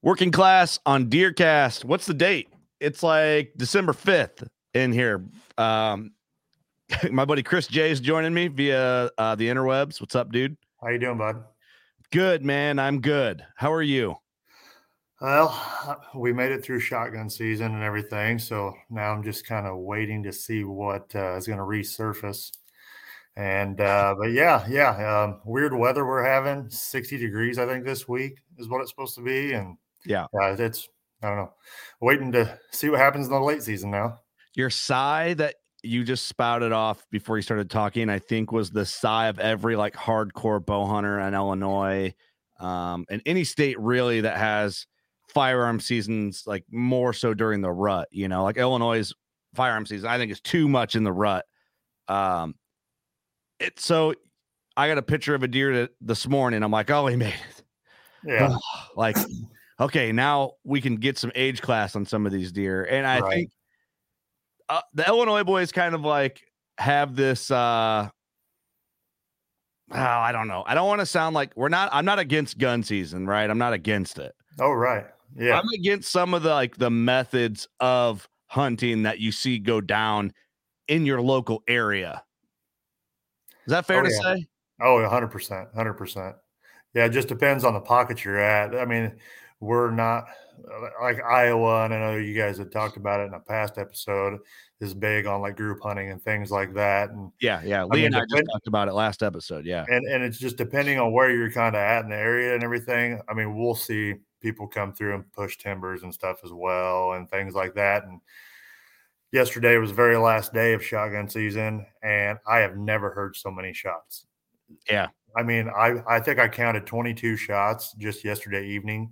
Working class on Deercast. What's the date? It's like December 5th in here. My buddy Chris J is joining me via the interwebs. What's up, dude? How you doing, bud? Good, man. I'm good. How are you? Well, we made it through shotgun season and everything, so now I'm just kind of waiting to see what is going to resurface. And but yeah, weird weather we're having. 60 degrees, I think, this week is what it's supposed to be, and Yeah. it's I don't know, waiting to see what happens in the late season now. Your sigh that you just spouted off before you started talking, I think, was the sigh of every like hardcore bow hunter in Illinois, and any state really that has firearm seasons, like more so during the rut. You know, like Illinois' firearm season, I think, is too much in the rut. So I got a picture of a deer this morning. I'm like, oh, he made it. Yeah. Like, okay, now we can get some age class on some of these deer. And I think the Illinois boys kind of like have this, I don't know. I don't want to sound like I'm not against gun season, right? I'm not against it. Oh, right. Yeah. I'm against some of the methods of hunting that you see go down in your local area. Is that fair to say? Oh, 100%, 100%. Yeah, it just depends on the pocket you're at. I mean, we're not like Iowa, and I know you guys had talked about it in a past episode, is big on like group hunting and things like that. And yeah. Lee and I just talked about it last episode. Yeah. And it's just depending on where you're kind of at in the area and everything. I mean, we'll see people come through and push timbers and stuff as well and things like that. And yesterday was the very last day of shotgun season, and I have never heard so many shots. Yeah. I mean, I think I counted 22 shots just yesterday evening.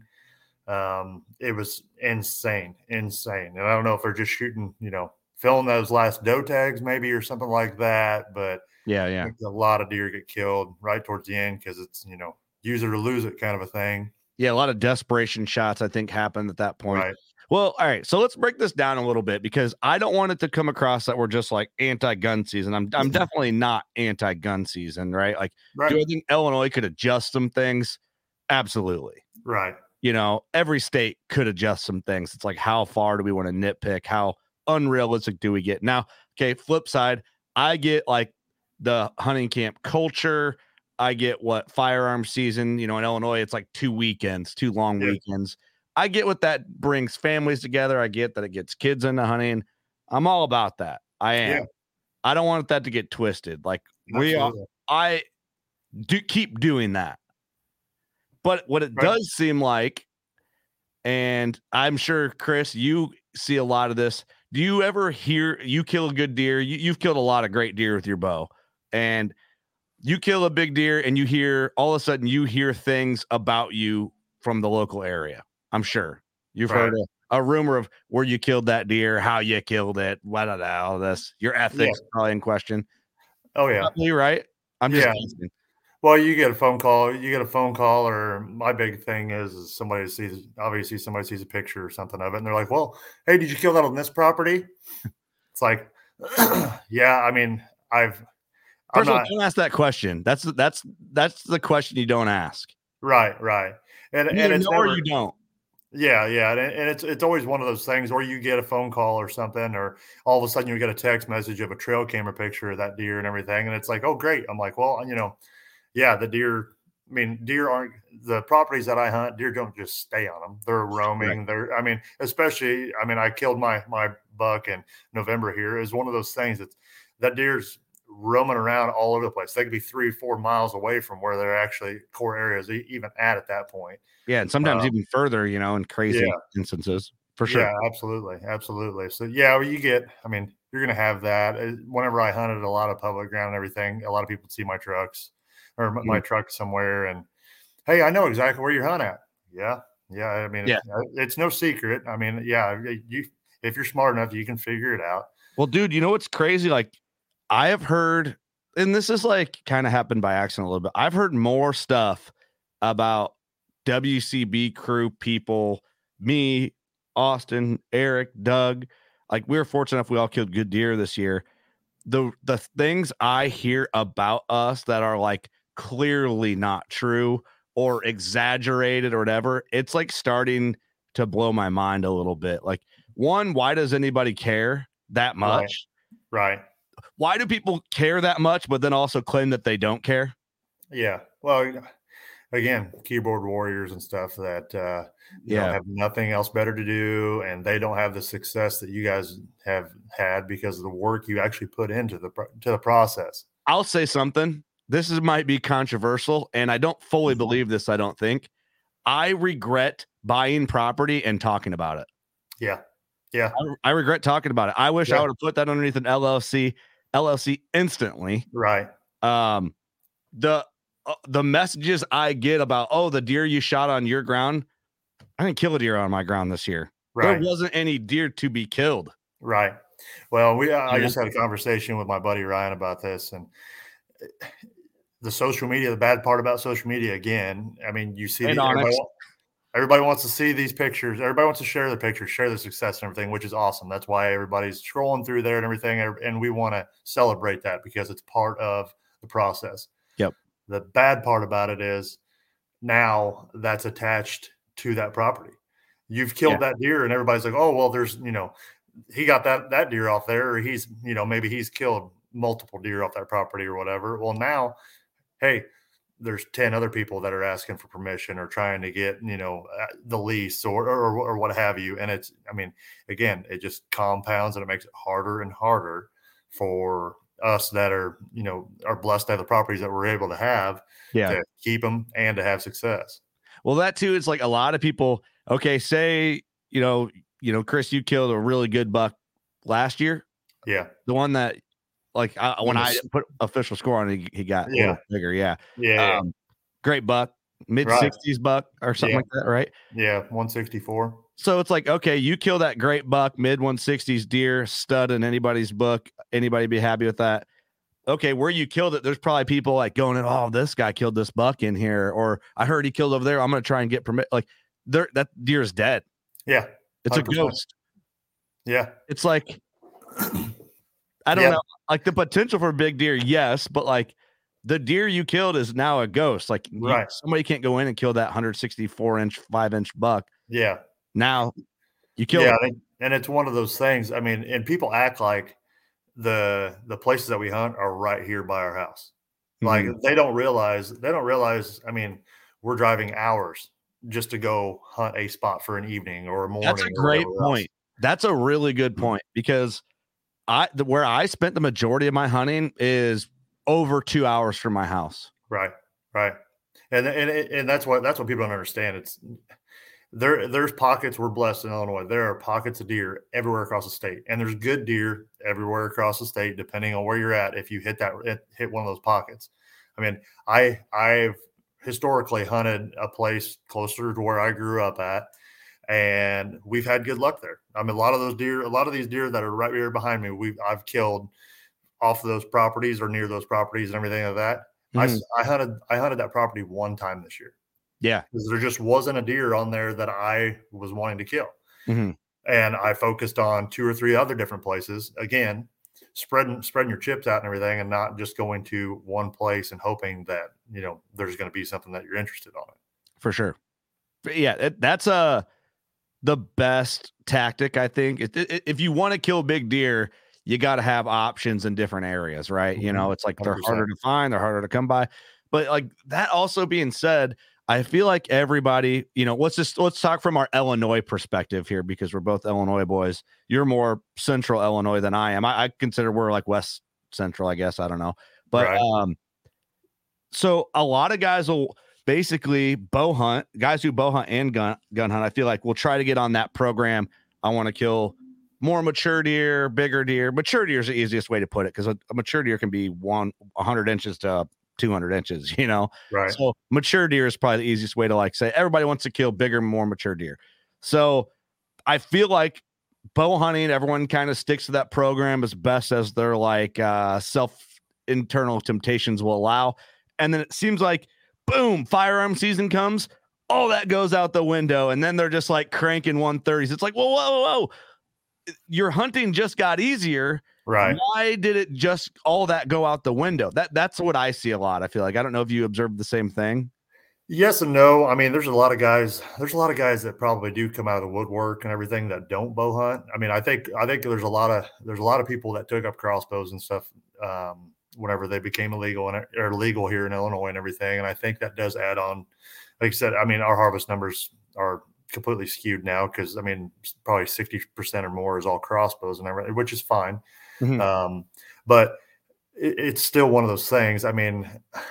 It was insane. And I don't know if they're just shooting, filling those last doe tags maybe or something like that. But yeah. I think a lot of deer get killed right towards the end because it's, use it or lose it kind of a thing. Yeah, a lot of desperation shots, I think, happened at that point. Right. Well, all right. So let's break this down a little bit because I don't want it to come across that we're just like anti-gun season. I'm definitely not anti-gun season, right? Like, do I think Illinois could adjust some things? Absolutely. Right. Every state could adjust some things. It's like, how far do we want to nitpick? How unrealistic do we get? Now, okay, flip side, I get like the hunting camp culture. I get what firearm season, in Illinois, it's like 2 weekends, 2 long weekends. I get what that brings families together. I get that it gets kids into hunting. I'm all about that. I am. Yeah. I don't want that to get twisted. Like I do keep doing that. But what it does seem like, and I'm sure, Chris, you see a lot of this. Do you ever hear you kill a good deer? You've killed a lot of great deer with your bow, and you kill a big deer and you hear all of a sudden you hear things about you from the local area. I'm sure you've heard a rumor of where you killed that deer, how you killed it, all this, your ethics probably in question. Oh yeah. Probably right. I'm just asking. Well, you get a phone call, or my big thing is somebody sees a picture or something of it, and they're like, well, hey, did you kill that on this property? It's like, yeah, I mean, First of all, don't ask that question. That's the question you don't ask. Right. And it's or you don't. Yeah. And it's always one of those things where you get a phone call or something, or all of a sudden you get a text message of a trail camera picture of that deer and everything. And it's like, oh, great. I'm like, well, yeah, the deer, deer aren't the properties that I hunt. Deer don't just stay on them. They're roaming. Right. I killed my buck in November here. Is one of those things that deer's roaming around all over the place. They could be 3 or 4 miles away from where they're actually core areas even at that point. Yeah. And sometimes even further, in crazy instances for sure. Yeah, absolutely. So yeah, you get, you're going to have that. Whenever I hunted a lot of public ground and everything, a lot of people see my trucks or my truck somewhere and, hey, I know exactly where you're hunting at. Yeah. It's no secret. If you're smart enough, you can figure it out. Well, dude, what's crazy? Like, I have heard, and this is like kind of happened by accident a little bit. I've heard more stuff about WCB crew people, me, Austin, Eric, Doug. Like, we were fortunate enough we all killed good deer this year. The things I hear about us that are like clearly not true or exaggerated or whatever, it's like starting to blow my mind a little bit. Like, one, why does anybody care that much? Right. Why do people care that much, but then also claim that they don't care? Yeah. Well, again, keyboard warriors and stuff that have nothing else better to do, and they don't have the success that you guys have had because of the work you actually put into the process. I'll say something. Might be controversial, and I don't fully believe this. I don't think. I regret buying property and talking about it. Yeah. Yeah. I regret talking about it. I wish I would have put that underneath an LLC instantly. Right. The messages I get about, the deer you shot on your ground, I didn't kill a deer on my ground this year. Right. There wasn't any deer to be killed. Right. Well, I just had a conversation with my buddy Ryan about this, and the social media, the bad part about social media, again, I mean, you see everybody wants to see these pictures. Everybody wants to share the pictures, share the success and everything, which is awesome. That's why everybody's scrolling through there and everything. And we want to celebrate that because it's part of the process. Yep. The bad part about it is now that's attached to that property. You've killed that deer and everybody's like, oh, well, there's, he got that deer off there, or he's, maybe he's killed multiple deer off that property or whatever. Well, now, hey, there's 10 other people that are asking for permission or trying to get, the lease or what have you. And it's, again, it just compounds and it makes it harder and harder for us that are, are blessed to have the properties that we're able to have to keep them and to have success. Well, that too, it's like a lot of people, okay, say, Chris, you killed a really good buck last year. Yeah. The one that, like, when I put official score on it, he got a little bigger. Yeah. Great buck, mid-60s buck or something like that, right? Yeah, 164. So it's like, okay, you kill that great buck, mid-160s deer, stud in anybody's book. Anybody be happy with that? Okay, where you killed it, there's probably people like going, oh, this guy killed this buck in here, or I heard he killed over there. I'm going to try and get permit. Like, that deer is dead. Yeah. 100%. It's a ghost. Yeah. It's like, I don't know, like the potential for a big deer, yes, but like the deer you killed is now a ghost. Like, somebody can't go in and kill that 164-inch, 5-inch buck. Yeah. Now you kill it. And it's one of those things. I mean, and people act like the places that we hunt are right here by our house. Like they don't realize, I mean, we're driving hours just to go hunt a spot for an evening or a morning. That's a great point. That's a really good point, because where I spent the majority of my hunting is over 2 hours from my house. Right. And that's what people don't understand. It's there's pockets. We're blessed in Illinois. There are pockets of deer everywhere across the state, and there's good deer everywhere across the state, depending on where you're at. If you hit one of those pockets, I mean, I've historically hunted a place closer to where I grew up at, and we've had good luck there. I mean, a lot of these deer that are right here behind me, I've killed off of those properties or near those properties and everything like that. I hunted that property one time this year. Yeah. Because there just wasn't a deer on there that I was wanting to kill. Mm-hmm. And I focused on 2 or 3 other different places. Again, spreading your chips out and everything, and not just going to one place and hoping that, there's going to be something that you're interested on it. For sure. But yeah. That's the best tactic, I think. If you want to kill big deer, you got to have options in different areas, right? Mm-hmm. It's like 100%. they're harder to find, they're harder to come by. But like that also being said, I feel like everybody, let's talk from our Illinois perspective here, because we're both Illinois boys. You're more central Illinois than I am. I consider we're like West Central, I guess. I don't know. But so a lot of guys will basically bow hunt, guys who bow hunt and gun hunt. I feel like we'll try to get on that program. I want to kill more mature deer, bigger deer. Mature deer is the easiest way to put it, because a mature deer can be 100 inches to 200 inches, Right. So mature deer is probably the easiest way to like say everybody wants to kill bigger, more mature deer. So I feel like bow hunting, everyone kind of sticks to that program as best as their like internal temptations will allow. And then it seems like, boom, firearm season comes, all that goes out the window. And then they're just like cranking 130s. It's like, whoa. Your hunting just got easier. Right. Why did it just all that go out the window? That's what I see a lot. I feel like, I don't know if you observed the same thing. Yes and no. I mean, there's a lot of guys. There's a lot of guys that probably do come out of the woodwork and everything that don't bow hunt. I mean, I think there's a lot of people that took up crossbows and stuff whenever they became illegal and or legal here in Illinois and everything. And I think that does add on. Like I said, I mean, our harvest numbers are completely skewed now because I mean, probably 60% or more is all crossbows and everything, which is fine. Mhm. But it's still one of those things. I mean,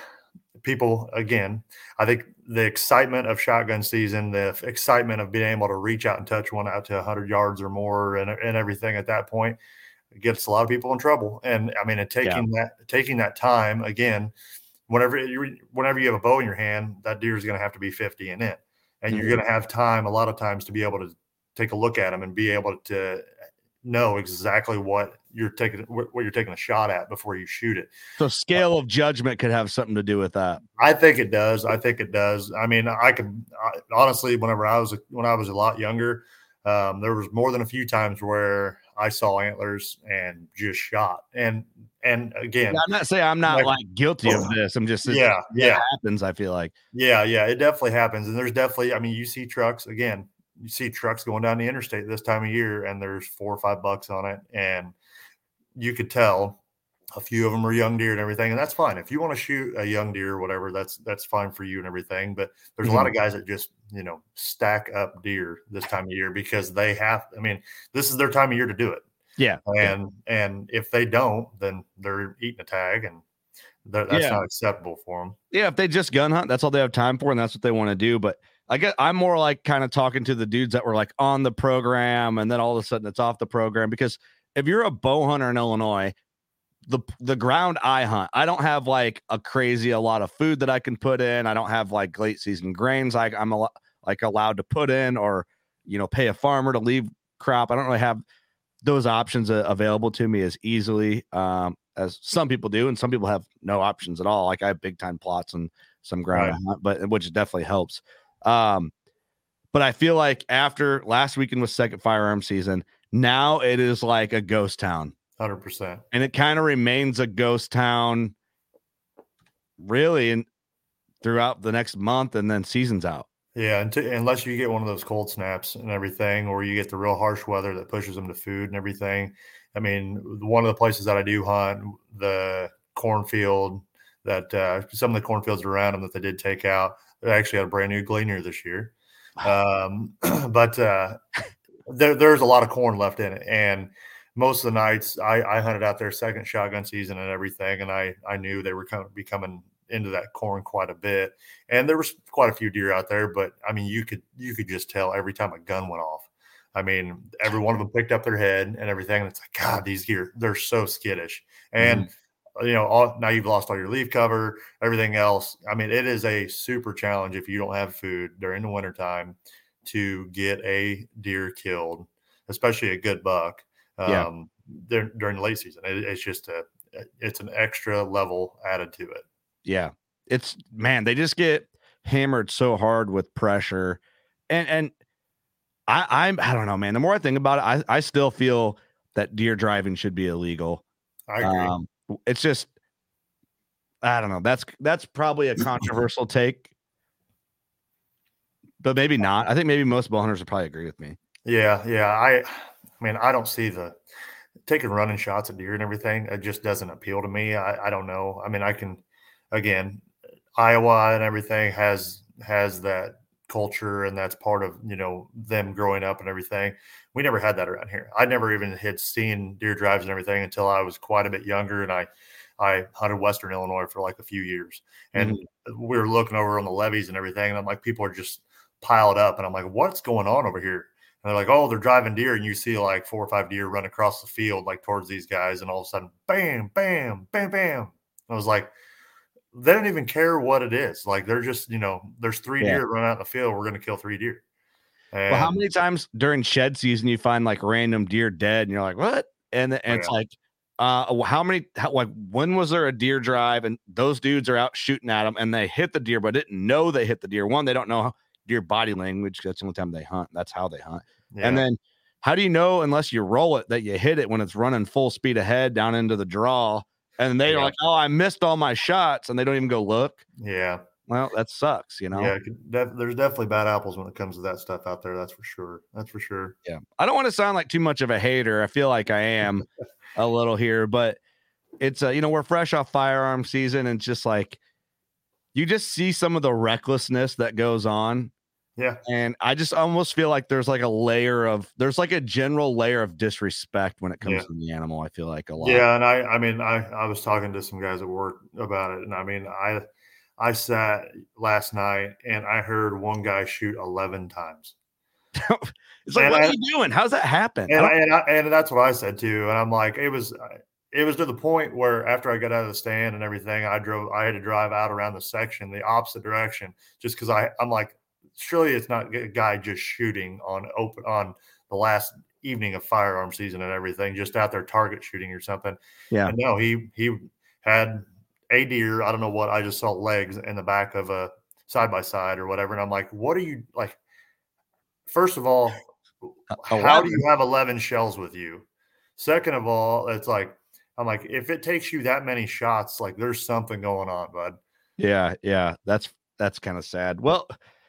people again, I think the excitement of shotgun season, the excitement of being able to reach out and touch one out to 100 yards or more and everything at that point gets a lot of people in trouble. And I mean, and Yeah. taking that time again, whenever you have a bow in your hand, that deer is going to have to be 50 and in, and you're Mhm. going to have time a lot of times to be able to take a look at them and be able to know exactly what you're taking a shot at before you shoot it. So scale of judgment could have something to do with that. I think it does. I think it does. I mean, honestly, when I was a lot younger, there was more than a few times where I saw antlers and just shot. And Yeah, again, I'm not saying I'm not like, like guilty of this. I'm just yeah, it yeah, happens. I feel like. yeah, it definitely happens. And there's definitely, I mean, you see trucks again. You see trucks going down the interstate this time of year, and there's $4 or $5 on it, and you could tell a few of them are young deer and everything, and that's fine. If you want to shoot a young deer or whatever, that's fine for you and everything. But there's a lot Mhm. of guys that just stack up deer this time of year because they have. I mean, this is their time of year to do it, Yeah. Yeah. and if they don't, then they're eating a tag, and that's Yeah. not acceptable for them. Yeah. If they just gun hunt, that's all they have time for, and that's what they want to do. But I guess I'm more like kind of talking to the dudes that were like on the program, and then all of a sudden it's off the program. Because if you're a bow hunter in Illinois, the ground I hunt, I don't have like a lot of food that I can put in. I don't have like late season grains I'm like allowed to put in, or pay a farmer to leave crop. I don't really have those options available to me as easily as some people do, and some people have no options at all. Like I have big time plots and some ground Right, I hunt, but which definitely helps. Um, but I feel like after last weekend was second firearm season, now it is like a ghost town, 100%. and it kind of remains a ghost town really and throughout the next month, and then season's out. Yeah, unless you get one of those cold snaps and everything, or you get the real harsh weather that pushes them to food and everything. I mean, one of the places that I do hunt, the cornfield that some of the cornfields around them that they did take out, they actually had a brand new gleaner this year. Um, but there's a lot of corn left in it, and most of the nights I hunted out there second shotgun season and everything, and I knew they were be coming into that corn quite a bit, and there was quite a few deer out there. But I mean, you could just tell every time a gun went off. I mean, every one of them picked up their head and everything, and it's like, God, these deer, they're so skittish. And Mhm. now you've lost all your leaf cover, everything else. I mean, it is a super challenge if you don't have food during the wintertime to get a deer killed, especially a good buck Yeah. during the late season. It's just it's an extra level added to it. Yeah. It's man, they just get hammered so hard with pressure. And I don't know, man. The more I think about it, I still feel that deer driving should be illegal. I agree. Um, it's just I don't know. That's probably a controversial take, but maybe not. I think maybe most bow hunters would probably agree with me. Yeah, yeah. I mean, I don't see the taking running shots at deer and everything. It just doesn't appeal to me. I don't know. I mean, I can again, Iowa and everything has that culture, and that's part of them growing up and everything. We never had that around here. I never even had seen deer drives and everything until I was quite a bit younger, and I hunted Western Illinois for like a few years, and Mhm. we were looking over on the levees and everything, and I'm like, people are just piled up, and I'm like, what's going on over here? And they're like, oh, they're driving deer, and you see like 4 or 5 deer run across the field like towards these guys, and all of a sudden, bam, bam, bam, bam. I was like, they don't even care what it is. Like they're just, there's three Yeah. deer run out in the field. We're going to kill 3 deer. Well, how And many times during shed season you find like random deer dead and you're like, what? And it's yeah, like, like when was there a deer drive and those dudes are out shooting at them and they hit the deer, but didn't know they hit the deer. One, they don't know deer body language. That's the only time they hunt. That's how they hunt. And yeah, then how do you know unless you roll it that you hit it when it's running full speed ahead down into the draw? And they are yeah, like, oh, I missed all my shots, and they don't even go look. yeah. Well, that sucks, you know? Yeah, there's definitely bad apples when it comes to that stuff out there. That's for sure. That's for sure. Yeah. I don't want to sound like too much of a hater. I feel like I am a little here, but it's we're fresh off firearm season, and just like you just see some of the recklessness that goes on. Yeah. And I just almost feel like there's like a general layer of disrespect when it comes to the animal. I feel like a lot. Yeah, and I mean, I was talking to some guys at work about it, and I mean, I sat last night and I heard one guy shoot 11 times. It's like, what are you doing? How's that happen? And that's what I said too. And I'm like, it was to the point where after I got out of the stand and everything, I had to drive out around the section, the opposite direction, just because I'm like, surely it's not a guy just shooting on the last evening of firearm season and everything, just out there target shooting or something. Yeah. And no, he had a deer. I don't know what, I just saw legs in the back of a side by side or whatever. And I'm like, what are you like? First of all, how do you have 11 shells with you? Second of all, it's like, I'm like, if it takes you that many shots, like there's something going on, bud. Yeah. Yeah. That's kind of sad. Well,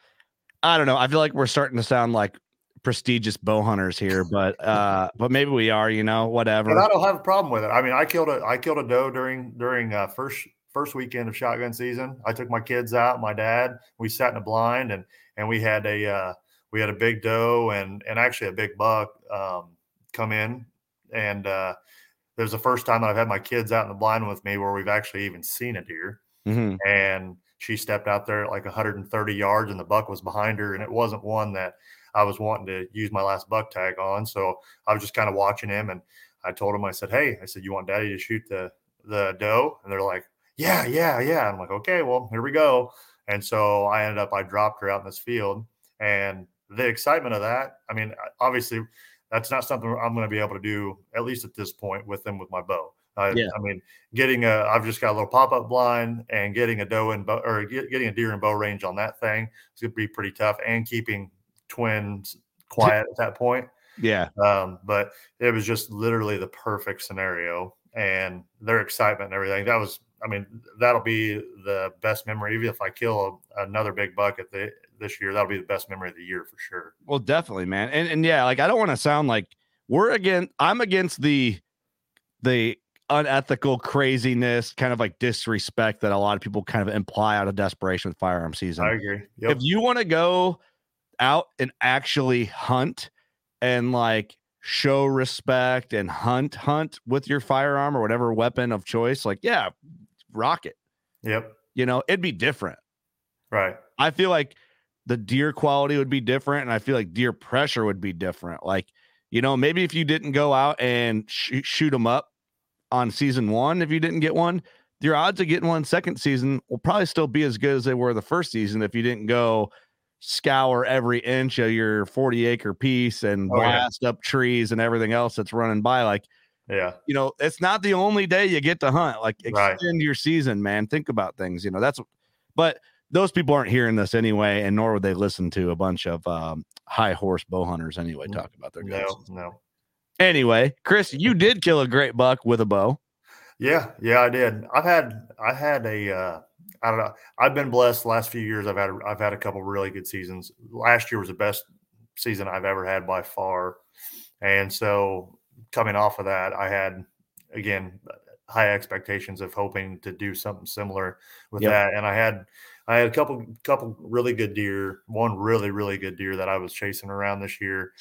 I don't know. I feel like we're starting to sound like prestigious bow hunters here, but maybe we are, whatever. But I don't have a problem with it. I mean, I killed a doe during first weekend of shotgun season. I took my kids out, my dad, we sat in a blind and we had a big doe and actually a big buck come in. And it was the first time that I've had my kids out in the blind with me where we've actually even seen a deer. Mm-hmm. And she stepped out there at like 130 yards and the buck was behind her. And it wasn't one that I was wanting to use my last buck tag on. So I was just kind of watching him. And I told him, I said, you want daddy to shoot the doe? And they're like, yeah. I'm like, okay, well, here we go. And so I dropped her out in this field, and the excitement of that, I mean, obviously that's not something I'm going to be able to do, at least at this point, with my bow. I mean, I've just got a little pop-up blind, and getting a doe getting a deer in bow range on that thing is going to be pretty tough, and keeping twins quiet at that point. Yeah. But it was just literally the perfect scenario, and their excitement and everything. That'll be the best memory. Even if I kill another big buck this year, that'll be the best memory of the year for sure. Well, definitely, man. And yeah, like I don't want to sound like I'm against the unethical craziness, kind of like disrespect that a lot of people kind of imply out of desperation with firearm season. I agree. Yep. If you want to go out and actually hunt and like show respect and hunt with your firearm or whatever weapon of choice, like, yeah, rock it. Yep. It'd be different. Right. I feel like the deer quality would be different, and I feel like deer pressure would be different. Like, maybe if you didn't go out and shoot them up on season one, if you didn't get one, your odds of getting one second season will probably still be as good as they were the first season if you didn't go scour every inch of your 40-acre piece and blast up trees and everything else that's running by. Like, it's not the only day you get to hunt. Like, extend your season, man. Think about things, but those people aren't hearing this anyway, and nor would they listen to a bunch of high horse bow hunters anyway talk about their guns. No. Anyway, Chris, you did kill a great buck with a bow. Yeah, I did. I had a I don't know. I've been blessed the last few years. I've had a couple really good seasons. Last year was the best season I've ever had by far. And so coming off of that, I had, again, high expectations of hoping to do something similar with that. And I had a couple really good deer, one really, really good deer that I was chasing around this year.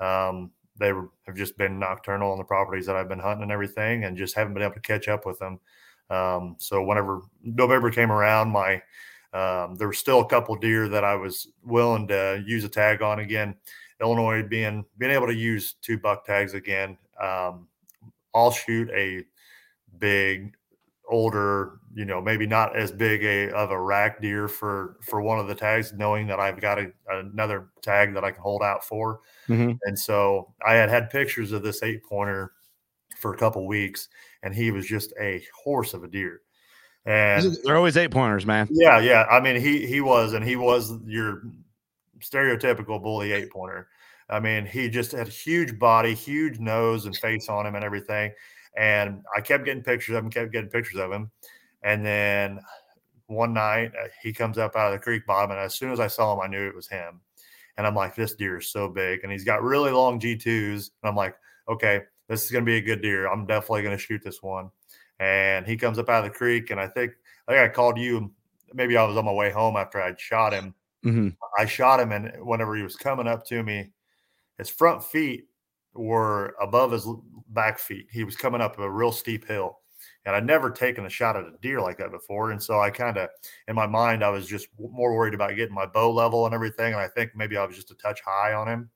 Have just been nocturnal on the properties that I've been hunting and everything, and just haven't been able to catch up with them. So whenever November came around, there were still a couple deer that I was willing to use a tag on again. Illinois being able to use 2 buck tags again. I'll shoot a big, older, maybe not as big of a rack deer for one of the tags, knowing that I've got another tag that I can hold out for. Mm-hmm. And so I had pictures of this 8-pointer for a couple weeks, and he was just a horse of a deer. And they're always 8-pointers, man. Yeah. I mean, he was your stereotypical bully 8-pointer. I mean, he just had a huge body, huge nose and face on him and everything. And I kept getting pictures of him. And then one night he comes up out of the creek bottom, and as soon as I saw him, I knew it was him. And I'm like, this deer is so big, and he's got really long G2s. And I'm like, okay, this is going to be a good deer. I'm definitely going to shoot this one. And he comes up out of the creek, and I think I called you. Maybe I was on my way home after I'd shot him. Mm-hmm. I shot him, and whenever he was coming up to me, his front feet were above his back feet. He was coming up a real steep hill, and I'd never taken a shot at a deer like that before. And so I kind of, in my mind, I was just more worried about getting my bow level and everything. And I think maybe I was just a touch high on him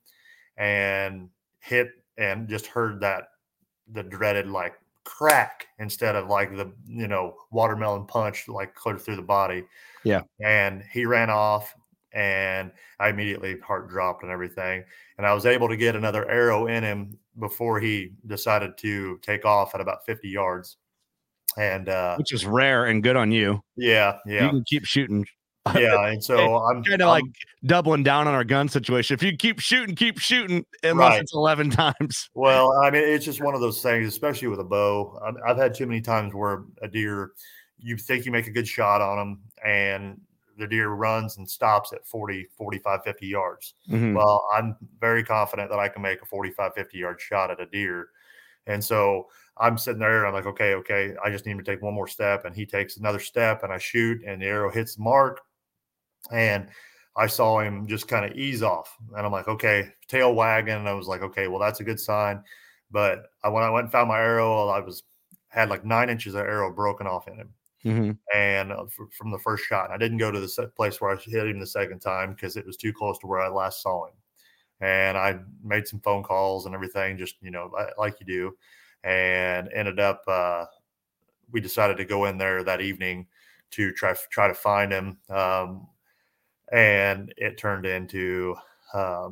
and hit and just heard the dreaded like crack instead of like the, watermelon punch, like clear through the body. Yeah. And he ran off, and I immediately heart dropped and everything. And I was able to get another arrow in him before he decided to take off at about 50 yards. And which is rare and good on you. Yeah. You can keep shooting. Yeah. And so I'm kind of like doubling down on our gun situation. If you keep shooting, unless right. it's 11 times. Well, I mean, it's just one of those things, especially with a bow. I've had too many times where a deer, you think you make a good shot on them, and the deer runs and stops at 40, 45, 50 yards. Mm-hmm. Well, I'm very confident that I can make a 45, 50 yard shot at a deer. And so I'm sitting there and I'm like, okay, I just need to take one more step. And he takes another step, and I shoot, and the arrow hits the mark. And I saw him just kind of ease off. And I'm like, okay, tail wagging. And I was like, okay, well, that's a good sign. But when I went and found my arrow, had like 9 inches of arrow broken off in him. Mm-hmm. And from the first shot. And I didn't go to the place where I hit him the second time because it was too close to where I last saw him. And I made some phone calls and everything, just, like you do, and ended up, we decided to go in there that evening to try to find him. And it turned into a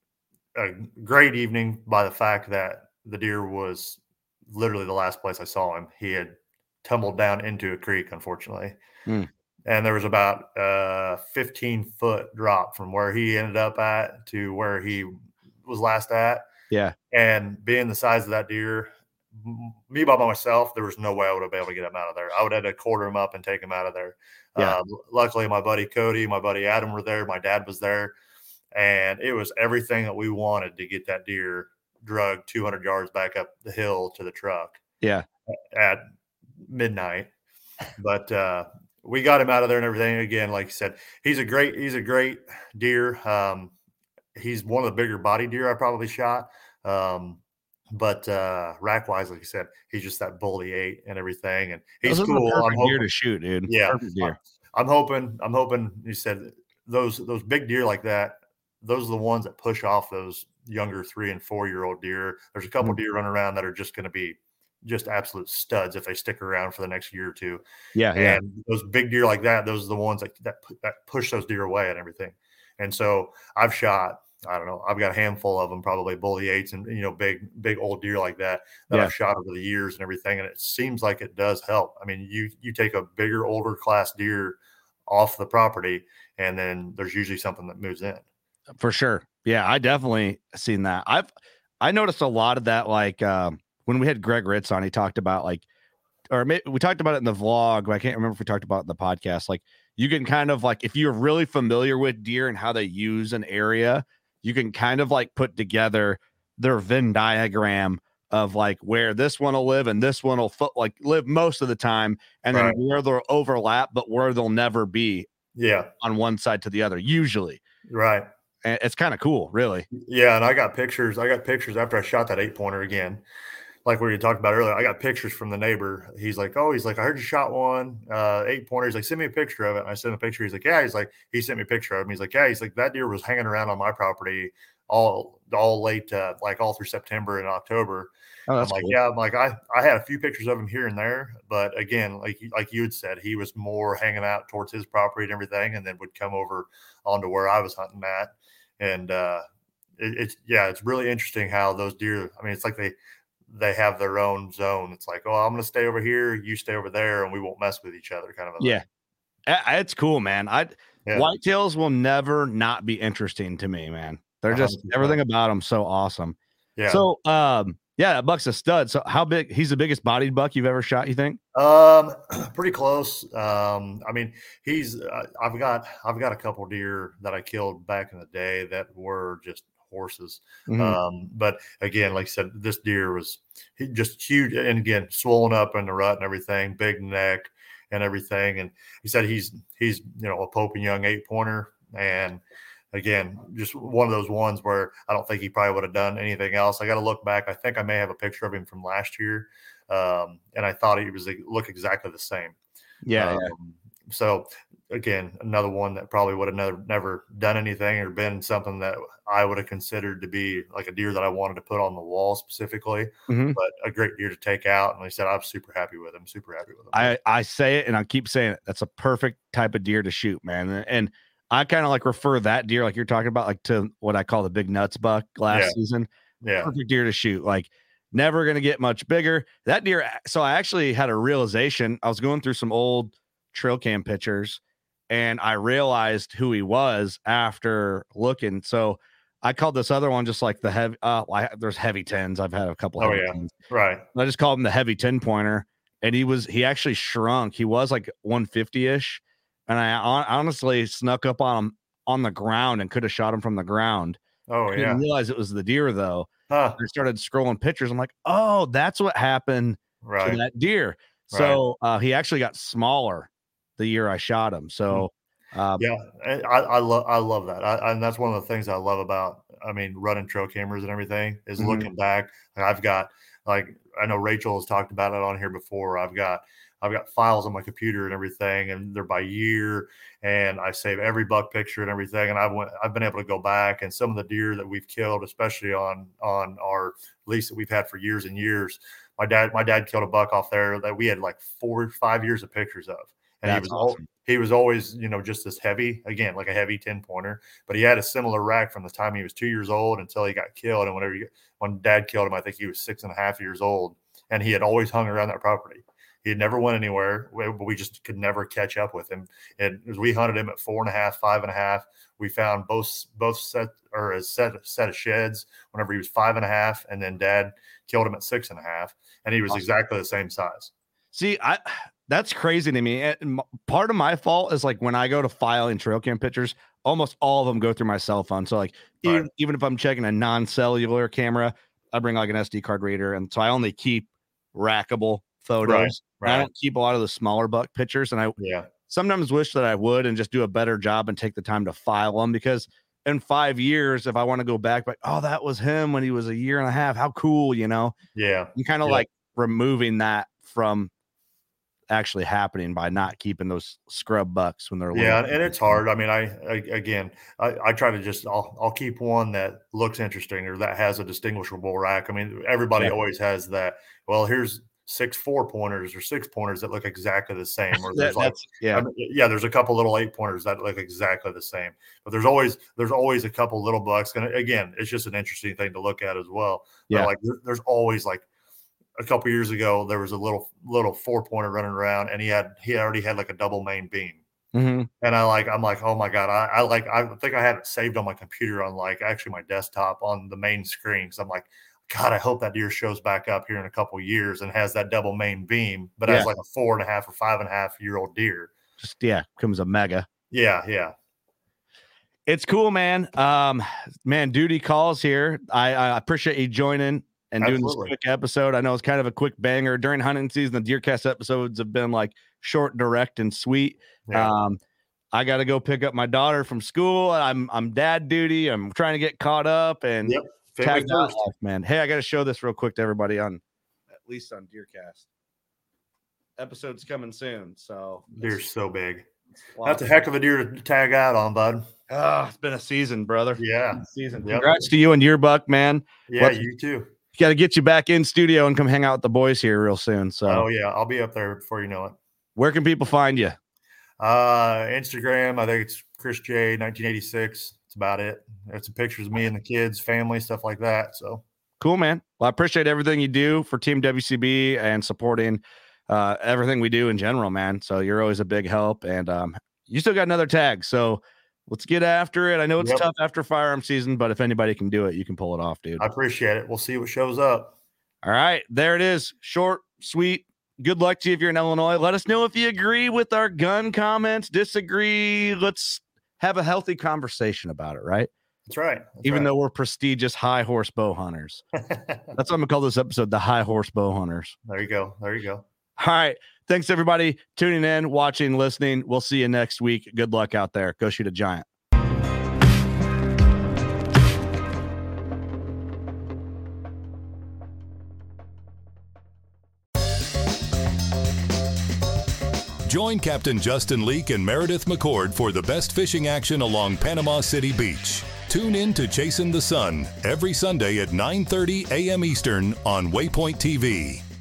great evening by the fact that the deer was literally the last place I saw him. He had tumbled down into a creek, unfortunately. Mm. And there was about a 15-foot drop from where he ended up at to where he was last at. Yeah. And being the size of that deer, me by myself, there was no way I would have been able to get him out of there. I would have had to quarter him up and take him out of there. Yeah. Luckily, my buddy Cody, my buddy Adam were there. My dad was there. And it was everything that we wanted to get that deer drugged 200 yards back up the hill to the truck. Yeah. At midnight. But we got him out of there and everything. Again, like you said, he's a great deer. He's one of the bigger body deer I probably shot. But rack wise, like you said, he's just that bully 8 and everything. And he's cool. I'm hoping deer to shoot, dude. Yeah. Perfect deer. I'm hoping you said those big deer like that, those are the ones that push off those younger 3 and 4 year old deer. There's a couple deer running around that are just going to be just absolute studs if they stick around for the next year or two. Yeah. And those big deer like that, those are the ones that push those deer away and everything. And so I've shot, I don't know, I've got a handful of them, probably bully 8s and, big old deer like that I've shot over the years and everything. And it seems like it does help. I mean, you take a bigger, older class deer off the property, and then there's usually something that moves in. For sure. Yeah, I definitely seen that. I noticed a lot of that, like, when we had Greg Ritz on, he talked about we talked about it in the vlog, but I can't remember if we talked about it in the podcast. Like, you can kind of like, if you're really familiar with deer and how they use an area, you can kind of like put together their Venn diagram of like where this one will live and this one will live most of the time, and then where they'll overlap, but where they'll never be. Yeah. On one side to the other, usually. Right. And it's kind of cool, really. Yeah. And I got pictures after I shot that 8-pointer again. Like we talked about earlier, I got pictures from the neighbor. He's like, I heard you shot one 8-pointer. He's like, send me a picture of it. And I sent him a picture. He's like, yeah. He sent me a picture of him. He's like, yeah. He's like, that deer was hanging around on my property all late, like all through September and October. Oh, that's I'm like, cool. yeah. I'm like, I had a few pictures of him here and there, but again, like you had said, he was more hanging out towards his property and everything, and then would come over onto where I was hunting at. And it's really interesting how those deer. I mean, it's like they have their own zone. It's like, oh, I'm going to stay over here, you stay over there, and we won't mess with each other, kind of a thing. It's cool, man. Whitetails will never not be interesting to me, man. They're just 100%. Everything about them so awesome. Yeah. So Yeah, that buck's a stud. So how big? He's the biggest bodied buck you've ever shot, you think? Pretty close. I mean, he's I've got a couple deer that I killed back in the day that were just horses. But again, like I said, this deer was just huge, and again, swollen up in the rut and everything, big neck and everything. And he said he's a Pope and Young 8-pointer, and again, just one of those ones where I don't think he probably would have done anything else. I got to look back. I think I may have a picture of him from last year. And I thought he was look exactly the same. Yeah. So again, another one that probably would have never done anything or been something that I would have considered to be like a deer that I wanted to put on the wall specifically, but a great deer to take out. And like I said, I'm super happy with him. I say it and I keep saying it. That's a perfect type of deer to shoot, man. And I kind of like refer that deer, like you're talking about, like to what I call the big nuts buck last season. Yeah. Perfect deer to shoot. Like never going to get much bigger. That deer. So I actually had a realization. I was going through some old trail cam pictures and I realized who he was after looking. So I called this other one just like the heavy, there's heavy 10s. I've had a couple. Oh yeah. 10s. Right. I just called him the heavy 10-pointer, and he actually shrunk. He was like 150 ish. And I honestly snuck up on him on the ground and could have shot him from the ground. Oh, I didn't realize it was the deer, though. I started scrolling pictures. I'm like, oh, that's what happened to that deer. So he actually got smaller the year I shot him. So, I love that. And that's one of the things I love about, running trail cameras and everything is looking back. I've got, like, I know Rachel has talked about it on here before. I've got files on my computer and everything, and they're by year, and I save every buck picture and everything. And I've been able to go back, and some of the deer that we've killed, especially on our lease that we've had for years and years. My dad killed a buck off there that we had like 4 or 5 years of pictures of. And he was always, just this heavy, again, like a heavy 10-pointer, but he had a similar rack from the time he was 2 years old until he got killed. And when dad killed him, I think he was 6.5 years old, and he had always hung around that property. He had never went anywhere, but we just could never catch up with him. And as we hunted him at 4.5, 5.5, we found both set of sheds whenever he was 5.5, and then dad killed him at 6.5, and he was exactly the same size. See, that's crazy to me. And part of my fault is like when I go to file in trail cam pictures, almost all of them go through my cell phone. So like even if I'm checking a non-cellular camera, I bring like an SD card reader, and so I only keep rackable photos. Right. I don't keep a lot of the smaller buck pictures, and I sometimes wish that I would and just do a better job and take the time to file them, because in 5 years, if I want to go back, like, oh, that was him when he was 1.5 years, how cool, Yeah. I'm kind of like removing that from actually happening by not keeping those scrub bucks when they're and it's hard. I try to just I'll keep one that looks interesting or that has a distinguishable rack. Everybody always has that. Well, here's 6 4-pointers or 6-pointers that look exactly the same, or there's there's a couple little 8-pointers that look exactly the same, but there's always a couple little bucks. And again, it's just an interesting thing to look at as well. But like there's always, like, a couple years ago there was a little 4-pointer running around, and he already had like a double main beam. And I'm like, oh my God, I think I had it saved on my computer on, like, actually my desktop on the main screen. So I'm like, God, I hope that deer shows back up here in a couple of years and has that double main beam, but as like a 4.5 or 5.5-year-old deer. Just becomes a mega. Yeah. It's cool, man. Man, duty calls here. I appreciate you joining and doing this quick episode. I know it's kind of a quick banger. During hunting season, the DeerCast episodes have been like short, direct, and sweet. I got to go pick up my daughter from school. I'm dad duty. I'm trying to get caught up and tag life, man. Hey, I got to show this real quick to everybody at least on DeerCast. Episode's coming soon. So deer's so big. That's a heck of a deer to tag out on, bud. It's been a season, brother. Yeah. Season. Yep. Congrats to you and your buck, man. Yeah, you too. Got to get you back in studio and come hang out with the boys here real soon. So, I'll be up there before you know it. Where can people find you? Instagram, I think it's Chris J 1986. That's about it. There's some pictures of me and the kids, family, stuff like that. So cool, man. Well, I appreciate everything you do for Team WCB and supporting everything we do in general, man. So you're always a big help, and you still got another tag. So let's get after it. I know it's tough after firearm season, but if anybody can do it, you can pull it off, dude. I appreciate it. We'll see what shows up. All right, there it is. Short, sweet. Good luck to you if you're in Illinois. Let us know if you agree with our gun comments, disagree. Let's have a healthy conversation about it, right? That's right. Even though we're prestigious high horse bow hunters. That's what I'm going to call this episode, the High Horse Bow Hunters. There you go. There you go. All right. Thanks, everybody, tuning in, watching, listening. We'll see you next week. Good luck out there. Go shoot a giant. Join Captain Justin Leake and Meredith McCord for the best fishing action along Panama City Beach. Tune in to Chasing the Sun every Sunday at 9:30 a.m. Eastern on Waypoint TV.